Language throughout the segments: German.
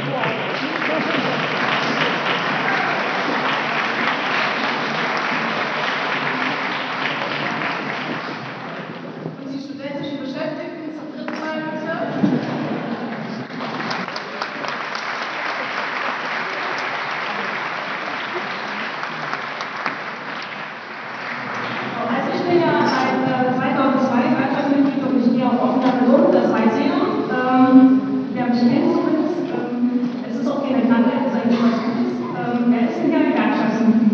Und die studentischen Beschäftigten zum dritten Mal bitte. Also ich bin ja seit 2002 Beitragsmitglied und ich stehe auch offener Person, das weiß jeder. Wer mich kennt zumindest, es ist auch keine Krankheit, es ist eigentlich was Gutes. Wer ist denn hier ein Gewerkschaftsmitglied?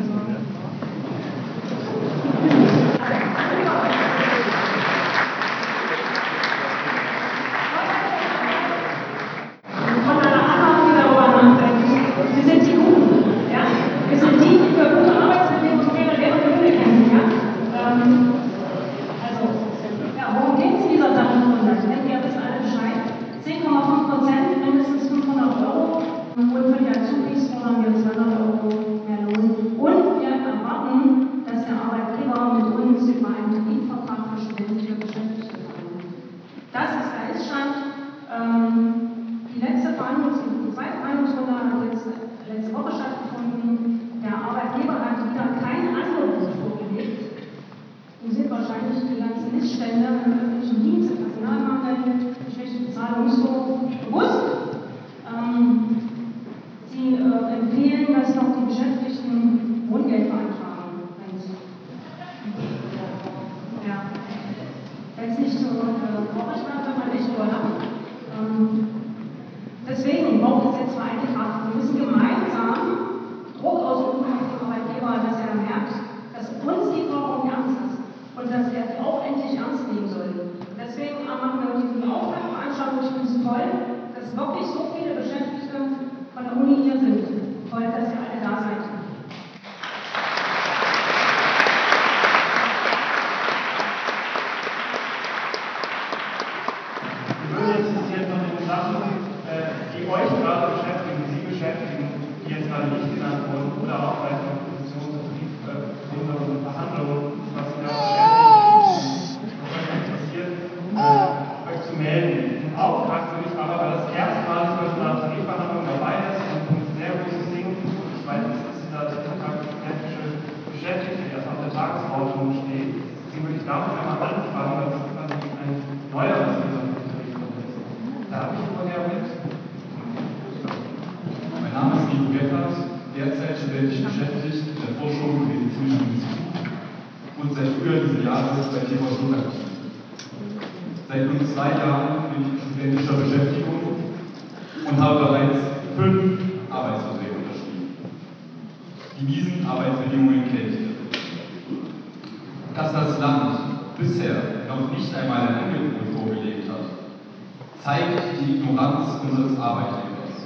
Von einer anderen, die darüber nachdenken. Wir sind die Guten, ja? Wir sind die, die für gute Arbeitsbedingungen und faire Löhne kämpfen, ja? Also, ja, worum geht es in dieser Tarifrunde? Ich denke, ihr wisst alle Bescheid. 10,5%, mindestens 500 Euro. Und für die Azubis fordern wir 200 Euro mehr Lohn. Und wir erwarten, dass der Arbeitgeber mit uns über einen Tarifvertrag für studentische Beschäftigte verhandelt. Das ist der Ist-Stand. Die letzte Verhandlungsrunde, die zweite Verhandlungsrunde hat letzte Woche stattgefunden. Der Arbeitgeber hat wieder kein Angebot vorgelegt. Ihm sind wahrscheinlich die ganzen Missstände im öffentlichen Dienst, im Personalmangel, die schlechte Bezahlung nicht so bewusst. Sie empfehlen, dass noch die Beschäftigten Wohngeld beantragen. Ja. Wenn es nicht so traurig war, kann man nicht drüber lachen. Deswegen braucht es jetzt vereinte Kraft. Wir müssen gemeinsam Druck ausüben auf den Arbeitgeber, dass er merkt, dass uns die Forderung ernst ist und dass er die auch endlich ernst nehmen soll. Deswegen machen wir heute diese Auftaktveranstaltung. Ich finde es toll, dass wirklich so viele Beschäftigte von der Uni hier sind. Toll, dass ihr alle da seid. Die Lösung existiert von den Sachen, die euch gerade beschäftigen, die Sie beschäftigen, die jetzt gerade nicht genannt wurden, oder auch bei der Positions- und Tarifrunde und Verhandlungen, was Sie da beschäftigt, was euch interessiert, euch zu melden. Im Auftrag will ich aber, weil das erstmalig bei so einer Tarifverhandlung dabei ist und ein sehr großes Ding, ich weiß, das ist dieser Tag studentische Beschäftigte, der erst auf der Tagesordnung steht. Deswegen würde ich damit einmal anfangen, weil das ist quasi ein neueres Tarifrunde ist. Da habe ich vorher mit. Mein Name ist Nico Gebhardt, derzeit studentisch beschäftigt in der Forschung im Medizinischen Institut und seit Frühjahr dieses Jahres bei TV Stuttgart aktiv. Seit nun 2 Jahren bin ich in studentischer Beschäftigung und habe bereits 5 Arbeitsverträge unterschrieben, die diesen Arbeitsbedingungen kennt. Dass das Land bisher noch nicht einmal ein Angebot vorgelegt hat, zeigt die Ignoranz unseres Arbeitgebers.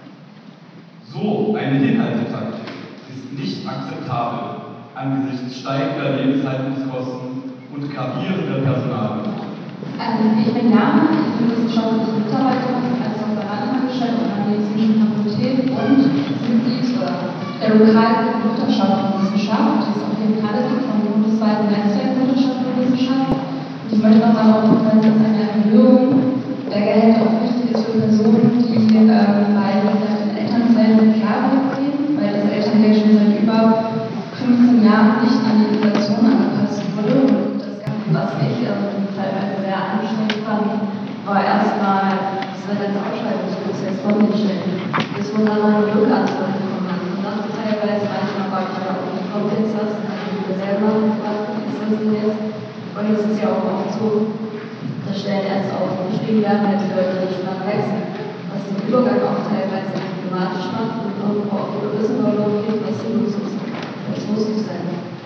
So eine Hinhaltetaktik ist nicht akzeptabel angesichts steigender Lebenshaltungskosten und gravierender Personalnot. Ich bin Jana, ich bin wissenschaftliche Mitarbeiterin als Doktorandenangestellte an der Medizinischen Fakultät und Mitglied der lokalen Wirtschaft und Wissenschaft. Das ist auf jeden Fall vom bundesweiten Netzwerk Wirtschaft und Wissenschaft. Und ich möchte noch darauf hinweisen, dass eine Erhöhung der Gehälter auch wichtig ist für Personen, die bei den Elternzeit mit Care gehen, weil das Elterngeld schon seit über 15 Jahren nicht an die Inflation angepasst wurde. Und das Ganze, was ich teilweise sehr anstrengend fand, war erstmal dieser ganze Ausschreibungsprozess von den Stellen. Das wurde dann mal eine Rückantwort bekommen. Und dann teilweise, manchmal war ich ja auch nicht vom Texas, dann habe ich mir selber gefragt, wie ist das denn jetzt? Und es ist ja auch oft so, dass Stellen erst aufgeschrieben werden, wenn die Leute nicht mehr wechseln. Was den Übergang auch teilweise problematisch macht und irgendwo auch wieder wissen wollen, was sinnlos ist. Das muss nicht sein.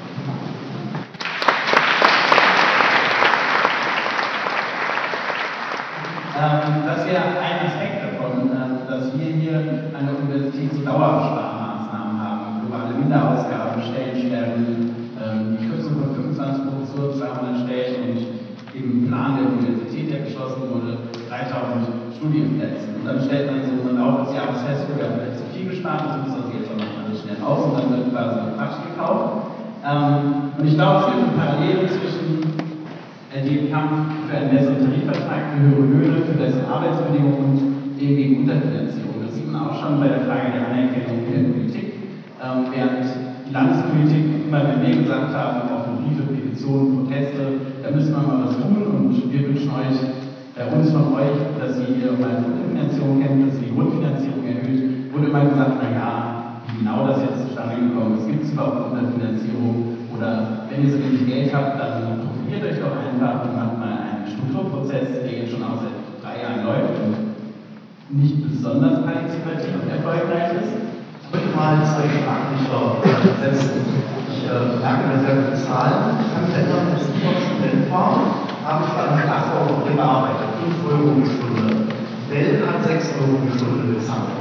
Das wäre ein Aspekt davon, dass wir hier an der Universität so Dauersparmaßnahmen haben, globale Minderausgaben, Stellensperren, die Kürzung von 25 Professuren, 200 Stellen und im Plan der Universität, der geschlossen wurde, 3000 Studienplätze. Und dann stellt man so im Laufe des Jahres fest, wir haben vielleicht zu viel gespart, das müssen wir jetzt auch noch alles schnell aus und dann wird quasi ein Quatsch gekauft. Und ich glaube, es gibt eine Parallele zwischen dem Kampf für einen besseren Tarifvertrag, für höhere Löhne, für bessere Arbeitsbedingungen und dem gegen Unterfinanzierung. Das sieht man auch schon bei der Frage der Anerkennung in der Politik. Während die Landespolitik immer, wenn wir gesagt haben, offene Briefe, Petitionen, Proteste, da müssen wir mal was tun und wir wünschen uns von euch, dass ihr hier mal Grundfinanzierung kennt, dass ihr die Grundfinanzierung erhöht, wurde immer gesagt, naja, wie genau das jetzt zustande gekommen ist, gibt es überhaupt Unterfinanzierung oder wenn ihr so wenig Geld habt, dann profiliert euch doch einfach und macht mal einen Strukturprozess, der jetzt schon auch seit 3 Jahren läuft und nicht besonders partizipativ und erfolgreich ist. Ich würde mal 2 Schlaglichter setzen. Ich merke mir sehr viele Zahlen. Ich kann erinnern, als ich noch Student war, habe ich bei einem Glasbauunternehmen gearbeitet, 5 Euro die Stunde. Dell hat 6 Euro die Stunde bezahlt.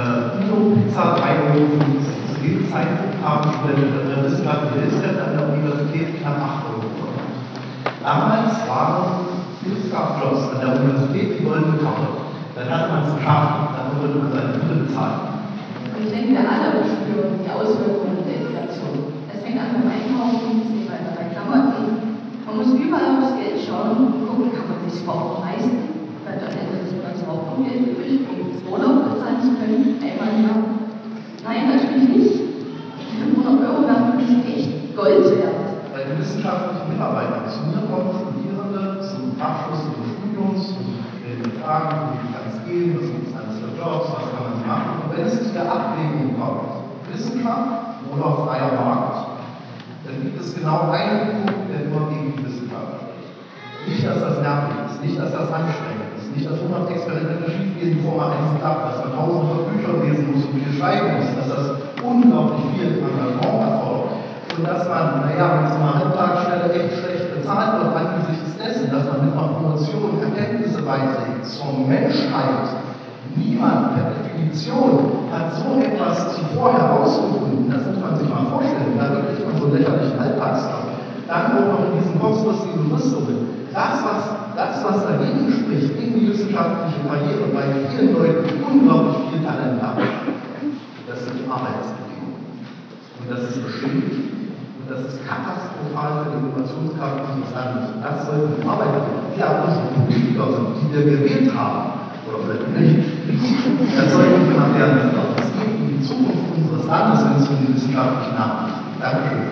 Udo Pizza 3,50 Euro. Zu jedem Zeitpunkt haben wissenschaftliche Hilfskräfte an der Universität knapp 8 Euro verdient. Damals waren Hilfskraftjobs an der Universität die goldene Karte. Dann hatte man es geschafft, dann wurde man seine Miete bezahlen. Ich denke, wir alle spüren die Auswirkungen der Inflation. Es fängt an beim Einkaufen, es geht weiter bei Klamotten. Man muss überall aufs Geld schauen und gucken, kann man sich überhaupt leisten, weil am Ende des Monats auch noch Geld übrig, um das Urlaub bezahlen zu können, einmal im Jahr. Nein, natürlich nicht. Die 500 Euro werden wirklich echt Gold wert. Bei den wissenschaftlichen Mitarbeitern zu mir kommen Studierende zum Abschluss ihres Studiums und stellen Fragen, wie kann es gehen, was gibt es alles für Jobs, was kann man machen. Und wenn es zu der Abwägung kommt, Wissenschaft oder freier Markt, dann gibt es genau einen Punkt, der immer gegen die Wissenschaft spricht. Nicht, dass das nervig ist, nicht, dass das anstrengend ist, nicht, dass 100 Experimente schiefgehen, bevor man eins klappt, dass man tausende von Büchern lesen muss und viel schreiben muss, dass das unglaublich viel Engagement erfordert. Und dass man, wenn so eine Halbtagsstelle echt schlecht bezahlt wird, angesichts dessen, dass man mit einer Promotion Erkenntnisse beiträgt zur Menschheit. Niemand per Definition hat so etwas zuvor herausgefunden, das muss man sich mal vorstellen, da wirklich von so lächerlichen Alltagsstoff. Dann auch noch in diesen kurzfristigen Rüstungen. Das, was dagegen spricht, gegen die wissenschaftliche Karriere, bei vielen Leuten unglaublich viel Talent haben, das sind Arbeitsbedingungen. Und das ist bestimmt. Das ist katastrophal für die Innovationskraft unseres Landes. Das sollten wir arbeiten. Ja, unsere Politiker, die wir gewählt haben, oder vielleicht nicht, das sollten wir nachher nicht. Es geht um die Zukunft unseres Landes, wenn es um die wissenschaftlichen Nachrichten geht. Dankeschön.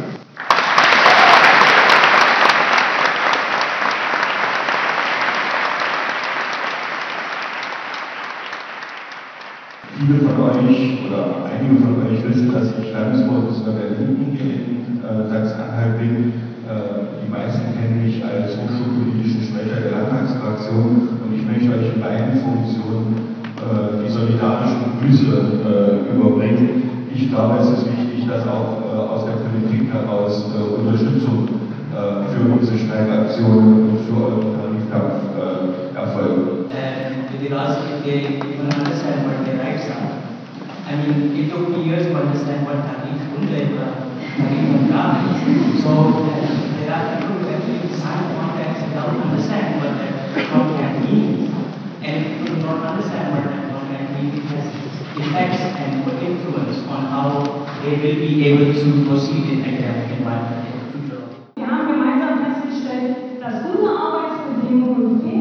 Viele von euch oder einige von euch wissen, dass ich Landesvorsitzender der Linken hier in Sachsen-Anhalt bin. Die meisten kennen mich als hochschulpolitischen Sprecher der Landtagsfraktion und ich möchte euch in beiden Funktionen die solidarischen Grüße überbringen. Ich glaube, es ist wichtig, dass auch aus der Politik heraus Unterstützung für unsere Streikaktionen und für euren Tarifkampf erfolgt. With regards to they even understand what their rights are. I mean, it took me years to understand what tarif and GAR is. So there are people who actually sign contracts and don't understand what that contract means. And if people don't understand what that contract means, it has effects and influence on how they will be able to proceed in academic environment in the future. Wir haben gemeinsam festgestellt, dass gute Arbeitsbedingungen